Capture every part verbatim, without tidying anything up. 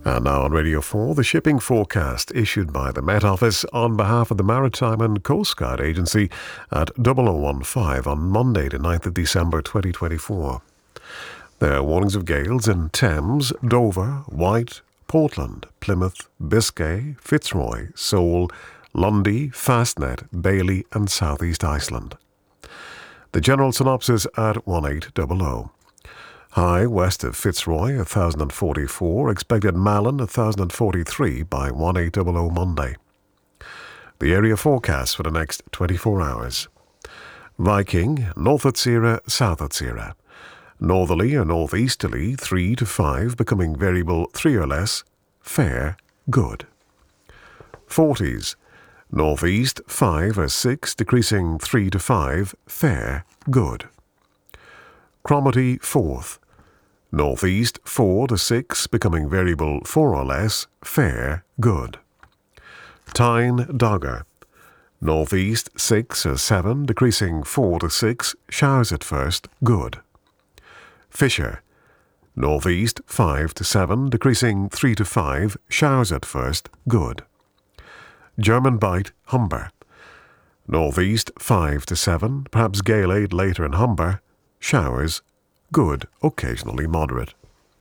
And now on Radio four, the shipping forecast issued by the Met Office on behalf of the Maritime and Coast Guard Agency at double oh one five on Monday, the ninth of December twenty twenty-four. There are warnings of gales in Thames, Dover, White, Portland, Plymouth, Biscay, Fitzroy, Seoul, Lundy, Fastnet, Bailey and Southeast Iceland. The general synopsis at eighteen hundred. High west of Fitzroy, one thousand forty-four. Expected Malin, one thousand forty-three by eighteen hundred Monday. The area forecast for the next twenty-four hours. Viking, north at Sierra, south at Sierra. Northerly or northeasterly, three to five, becoming variable three or less. Fair, good. Forties. Northeast, five or six, decreasing three to five. Fair, good. Cromarty, fourth. Northeast, four to six, becoming variable four or less. Fair, good. Tyne, Dogger. Northeast, six or seven, decreasing four to six. Showers at first, good. Fisher. Northeast, five to seven, decreasing three to five. Showers at first, good. German Bight, Humber. Northeast, five to seven, perhaps gale aid later in Humber. Showers, good, occasionally moderate.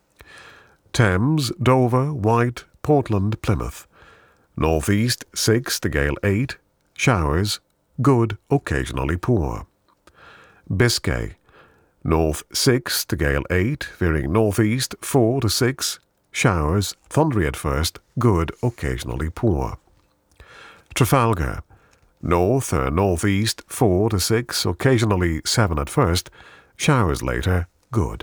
Thames, Dover, White, Portland, Plymouth. Northeast, six to gale eight. Showers, good, occasionally poor. Biscay. North six to gale eight, veering northeast four to six. Showers, thundery at first, good, occasionally poor. Trafalgar. North or northeast four to six, occasionally seven at first. Showers later, good.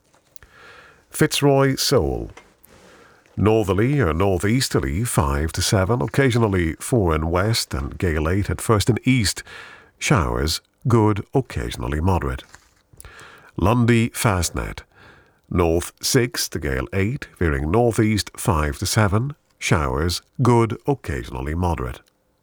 Fitzroy, Seoul. Northerly or northeasterly five to seven, occasionally four in west and gale eight at first in east. Showers, good, occasionally moderate. Lundy, Fastnet. North six to gale eight, veering northeast five to seven. Showers, good, occasionally moderate.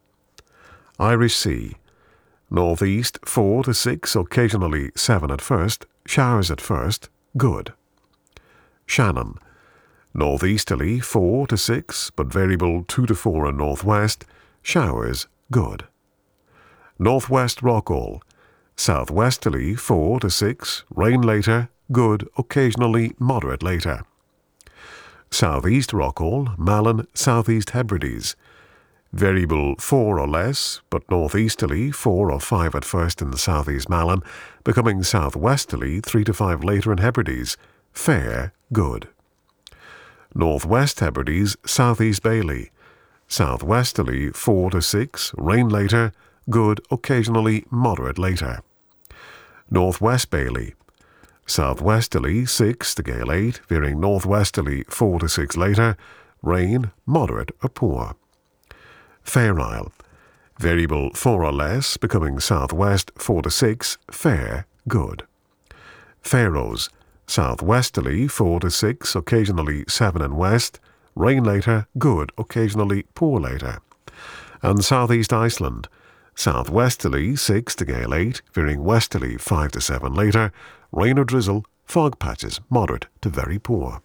Irish Sea. Northeast four to six, occasionally seven at first. Showers at first, good. Shannon. Northeasterly four to six, but variable two to four in northwest. Showers, good. Northwest Rockall. Southwesterly four to six, rain later, good, occasionally moderate later. Southeast Rockall, Malin, Southeast Hebrides. Variable four or less, but northeasterly four or five at first in the southeast Malin, becoming southwesterly three to five later in Hebrides. Fair, good. Northwest Hebrides, southeast Bailey. Southwesterly four to six, rain later, good, occasionally moderate later. Northwest Bailey. Southwesterly six to gale eight, veering northwesterly four to six later, rain, moderate or poor. Fair Isle. Variable four or less, becoming southwest four to six, fair, good. Faroes. Southwesterly four to six, occasionally seven in west, rain later, good, occasionally poor later. And Southeast Iceland. Southwesterly six to gale eight, veering westerly five to seven later, rain or drizzle, fog patches, moderate to very poor.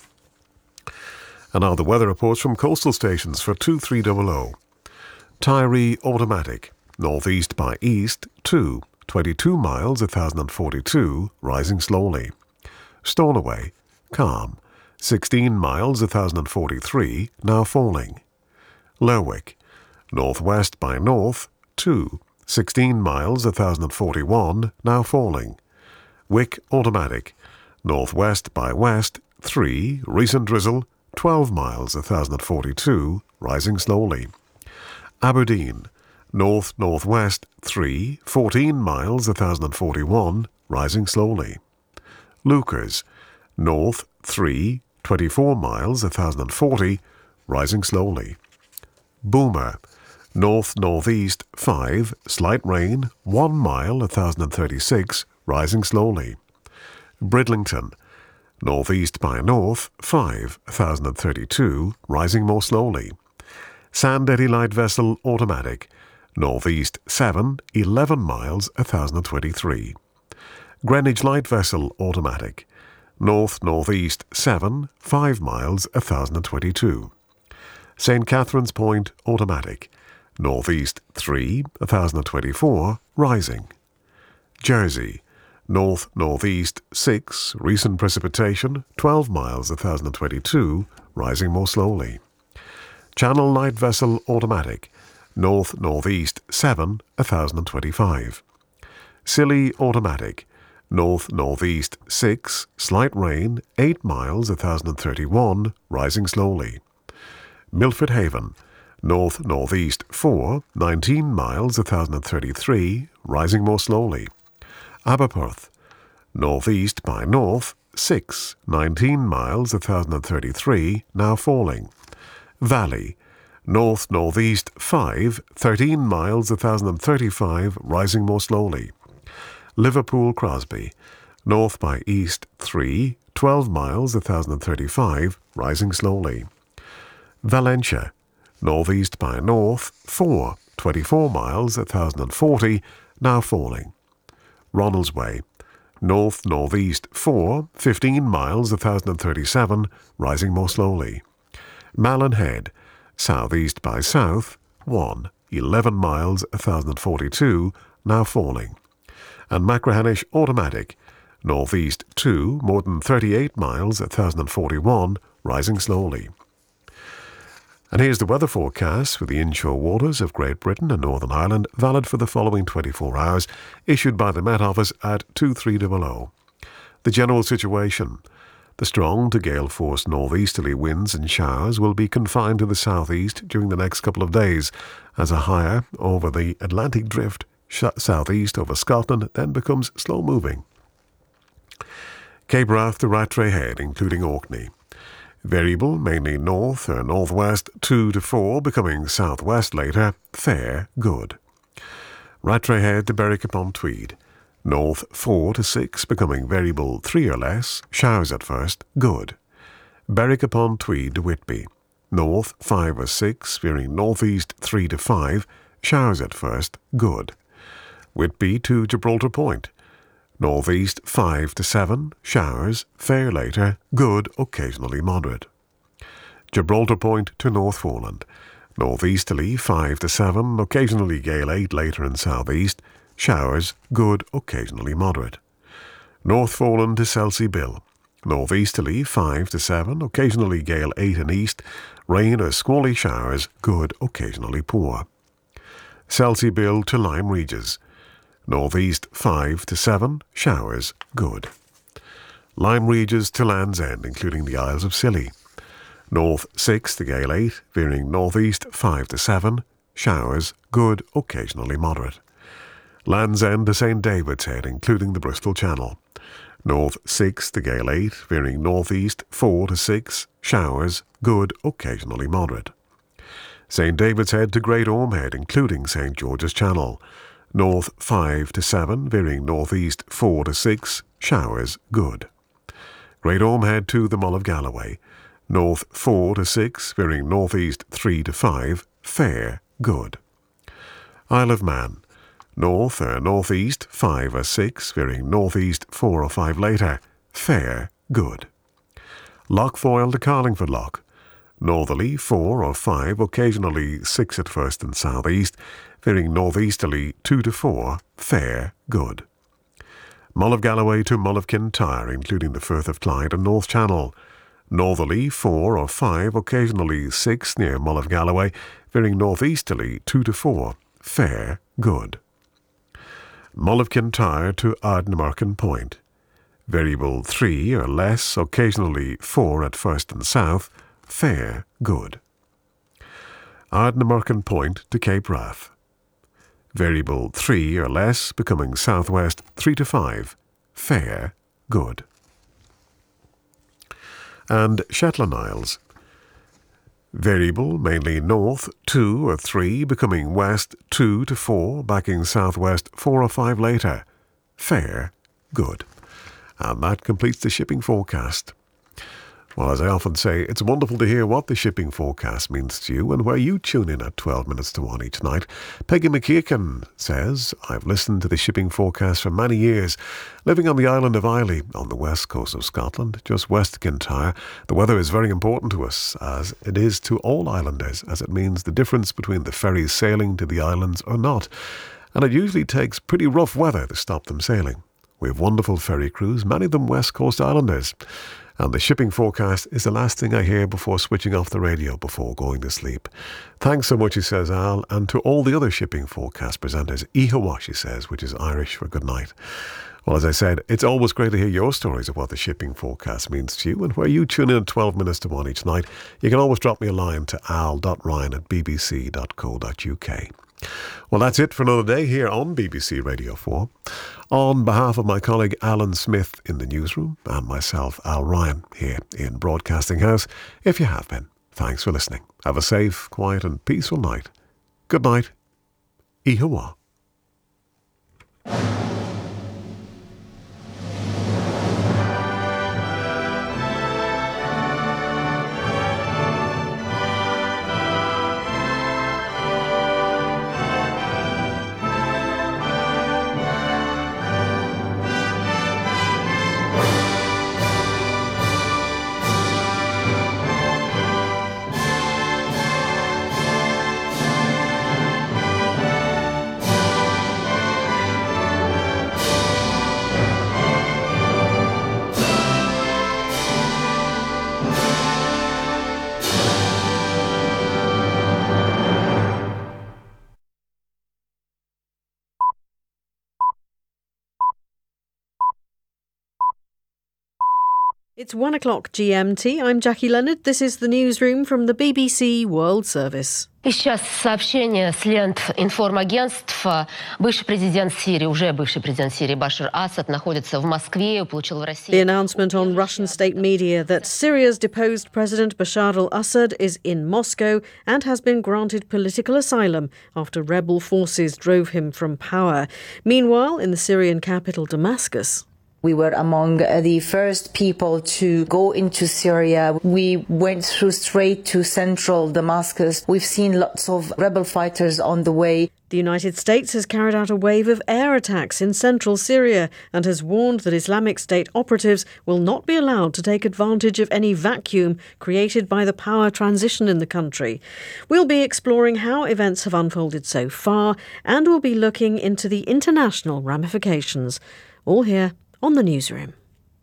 And now the weather reports from coastal stations for two three hundred. Tyree Automatic. Northeast by east, two, twenty-two miles, one thousand forty-two, rising slowly. Stornoway, calm, sixteen miles, one thousand forty-three, now falling. Lerwick, northwest by north, two, sixteen miles, one thousand forty-one, now falling. Wick Automatic, northwest by west, three, recent drizzle, twelve miles, one thousand forty-two, rising slowly. Aberdeen, north-northwest, three, fourteen miles, one thousand forty-one, rising slowly. Lukers, north, three, twenty-four miles, one thousand forty, rising slowly. Boomer, north-northeast, five, slight rain, one mile, one thousand thirty-six, rising slowly. Bridlington, northeast by north, five, one thousand thirty-two, rising more slowly. Sandetti Light Vessel Automatic, northeast seven, eleven miles, one thousand twenty-three. Greenwich Light Vessel Automatic, north-northeast seven, five miles, one thousand twenty-two. Saint Catherine's Point, automatic, northeast three, one thousand twenty-four, rising. Jersey, north-northeast six, recent precipitation, twelve miles, one thousand twenty-two, rising more slowly. Channel light vessel, automatic, north-northeast seven, one thousand twenty-five. Scilly, automatic, north-northeast six, slight rain, eight miles, one thousand thirty-one, rising slowly. Milford Haven, north-northeast four, nineteen miles, one thousand thirty-three, rising more slowly. Aberporth, northeast by north six, nineteen miles, one thousand thirty-three, now falling. Valley, north-northeast five, thirteen miles, one thousand thirty-five, rising more slowly. Liverpool Crosby, north by east three, twelve miles, one thousand thirty-five, rising slowly. Valentia, northeast by north four, twenty-four miles, one thousand forty, now falling. Ronaldsway, north-northeast four, fifteen miles, one thousand thirty-seven, rising more slowly. Malin Head, southeast by south one, eleven miles, one thousand forty-two, now falling. And Machrihanish, automatic, northeast two, more than thirty-eight miles, one thousand forty-one, rising slowly. And here's the weather forecast for the inshore waters of Great Britain and Northern Ireland, valid for the following twenty-four hours, issued by the Met Office at two three hundred. The general situation. The strong to gale-force northeasterly winds and showers will be confined to the southeast during the next couple of days, as a higher over the Atlantic drift southeast over Scotland then becomes slow-moving. Cape Wrath to Rattray Head, including Orkney. Variable, mainly north or northwest, two to four, becoming southwest later, fair, good. Rattray Head to Berwick-upon-Tweed. North four to six, becoming variable three or less, showers at first, good. Berwick-upon-Tweed to Whitby. North five or six, veering northeast three to five, showers at first, good. Whitby to Gibraltar Point. Northeast five to seven, showers, fair later, good, occasionally moderate. Gibraltar Point to North Foreland. Northeasterly five to seven, occasionally gale eight later in southeast, showers, good, occasionally moderate. North Foreland to Selsey Bill. Northeasterly five to seven, occasionally gale eight in east, rain or squally showers, good, occasionally poor. Selsey Bill to Lyme Regis. Northeast five to seven, showers, good. Lyme Regis to Land's End, including the Isles of Scilly. North six to gale eight, veering northeast five to seven, showers, good, occasionally moderate. Land's End to Saint David's Head, including the Bristol Channel. North six to gale eight, veering northeast four to six, showers, good, occasionally moderate. Saint David's Head to Great Orme Head, including Saint George's Channel. North five to seven, veering northeast four to six, showers, good. Great Orme Head to the Mull of Galloway. North four to six, veering northeast three to five, fair, good. Isle of Man. North or northeast five or six, veering northeast four or five later, fair, good. Lough Foyle to Carlingford Lough. Northerly four or five, occasionally six at first and southeast, veering northeasterly two to four, fair, good. Mull of Galloway to Mull of Kintyre, including the Firth of Clyde and North Channel. Northerly four or five, occasionally six near Mull of Galloway, veering northeasterly two to four, fair, good. Mull of Kintyre to Ardnamurchan Point. Variable three or less, occasionally four at first and south, fair, good. Ardnamurchan Point to Cape Wrath. Variable three or less, becoming southwest three to five, fair, good. And Shetland Isles. Variable, mainly north two or three, becoming west two to four, backing southwest four or five later, fair, good. And that completes the shipping forecast. Well, as I often say, it's wonderful to hear what the shipping forecast means to you and where you tune in at twelve minutes to one each night. Peggy McKeown says, I've listened to the shipping forecast for many years. Living on the island of Islay on the west coast of Scotland, just west of Kintyre, the weather is very important to us, as it is to all islanders, as it means the difference between the ferries sailing to the islands or not. And it usually takes pretty rough weather to stop them sailing. We have wonderful ferry crews, many of them West Coast Islanders. And the shipping forecast is the last thing I hear before switching off the radio before going to sleep. Thanks so much, he says, Al, and to all the other shipping forecast presenters. Ihawa, she says, which is Irish for good night. Well, as I said, it's always great to hear your stories of what the shipping forecast means to you and where you tune in at twelve minutes to one each night. You can always drop me a line to al dot ryan at b b c dot co dot u k. Well, that's it for another day here on B B C Radio four. On behalf of my colleague Alan Smith in the newsroom and myself, Al Ryan, here in Broadcasting House, if you have been, thanks for listening. Have a safe, quiet and peaceful night. Good night. Ihawa. It's one o'clock G M T. I'm Jackie Leonard. This is the newsroom from the B B C World Service. И сейчас сообщение с лент информагентств. Бывший президент Сирии, уже бывший президент Сирии Башар Асад находится в Москве, получил в России... The announcement on Russian state media that Syria's deposed President Bashar al-Assad is in Moscow and has been granted political asylum after rebel forces drove him from power. Meanwhile, in the Syrian capital Damascus... We were among the first people to go into Syria. We went through straight to central Damascus. We've seen lots of rebel fighters on the way. The United States has carried out a wave of air attacks in central Syria and has warned that Islamic State operatives will not be allowed to take advantage of any vacuum created by the power transition in the country. We'll be exploring how events have unfolded so far, and we'll be looking into the international ramifications. All here on the newsroom.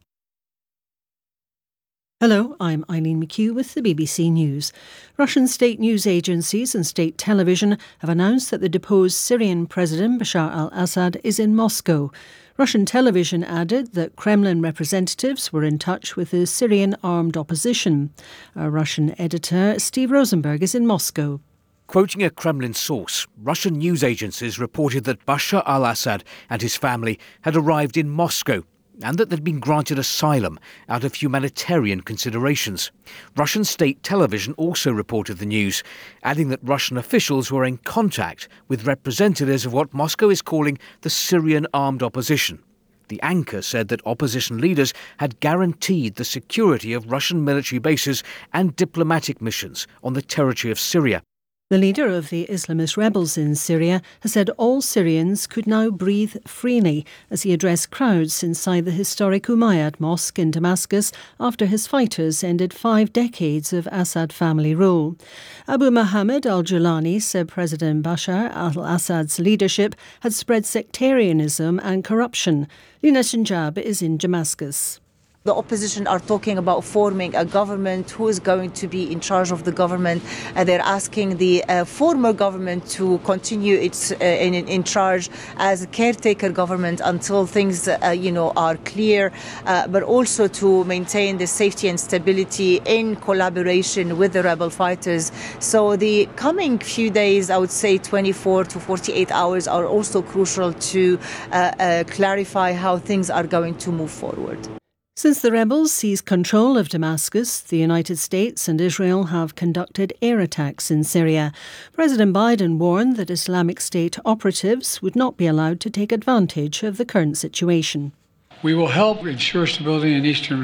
Hello, I'm Eileen McHugh with the B B C News. Russian state news agencies and state television have announced that the deposed Syrian President Bashar al-Assad is in Moscow. Russian television added that Kremlin representatives were in touch with the Syrian armed opposition. Our Russian editor, Steve Rosenberg, is in Moscow. Quoting a Kremlin source, Russian news agencies reported that Bashar al-Assad and his family had arrived in Moscow and that they'd been granted asylum out of humanitarian considerations. Russian state television also reported the news, adding that Russian officials were in contact with representatives of what Moscow is calling the Syrian armed opposition. The anchor said that opposition leaders had guaranteed the security of Russian military bases and diplomatic missions on the territory of Syria. The leader of the Islamist rebels in Syria has said all Syrians could now breathe freely as he addressed crowds inside the historic Umayyad Mosque in Damascus after his fighters ended five decades of Assad family rule. Abu Mohammed al-Julani said President Bashar al-Assad's leadership had spread sectarianism and corruption. Lina Shinjab is in Damascus. The opposition are talking about forming a government. Who is going to be in charge of the government? Uh, they're asking the uh, former government to continue its uh, in, in charge as a caretaker government until things, uh, you know, are clear, uh, but also to maintain the safety and stability in collaboration with the rebel fighters. So the coming few days, I would say twenty-four to forty-eight hours, are also crucial to uh, uh, clarify how things are going to move forward. Since the rebels seized control of Damascus, the United States and Israel have conducted air attacks in Syria. President Biden warned that Islamic State operatives would not be allowed to take advantage of the current situation. We will help ensure stability in eastern